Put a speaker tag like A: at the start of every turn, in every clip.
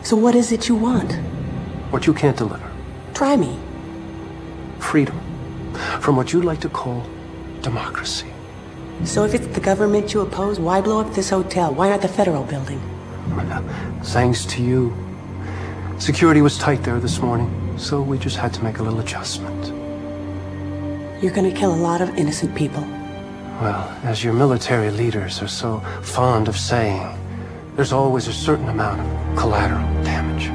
A: So what is it you want?
B: What you can't deliver.
A: Try me.
B: Freedom. From what you like to call democracy.
A: So if it's the government you oppose, why blow up this hotel? Why not the federal building?
B: Thanks to you. Security was tight there this morning, so we just had to make a little adjustment.
A: You're gonna kill a lot of innocent people.
B: Well, as your military leaders are so fond of saying, there's always a certain amount of collateral damage.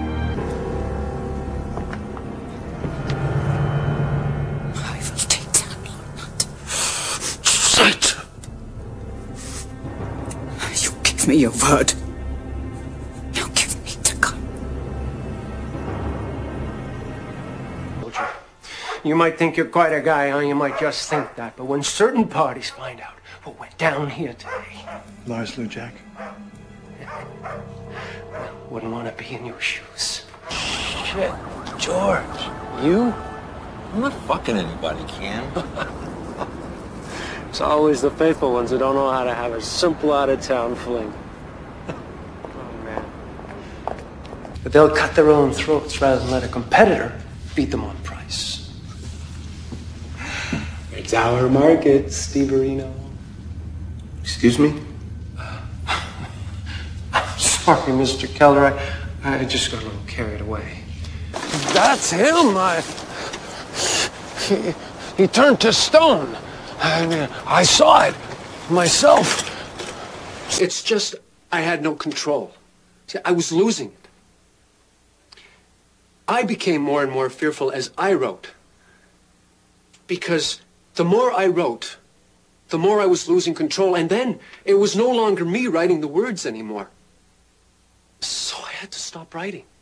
C: I will take down your nut. Shit! You give me your word. You give me the gun.
B: You might think you're quite a guy, huh? You might just think that. But when certain parties find out what went down here today...
D: Lars Lujack.
B: Wouldn't want to be in your shoes. Shit. George. You?
E: I'm not fucking anybody, Cam.
B: It's always the faithful ones who don't know how to have a simple out-of-town fling. Oh, man. But they'll cut their own throats rather than let a competitor beat them on price. It's our market, Steve Areno.
D: Excuse me?
B: Sorry, Mr. Keller. I just got a little carried away. That's him. He turned to stone. I saw it myself. It's just I had no control. See, I was losing it. I became more and more fearful as I wrote. Because the more I wrote, the more I was losing control. And then it was no longer me writing the words anymore. So I had to stop writing.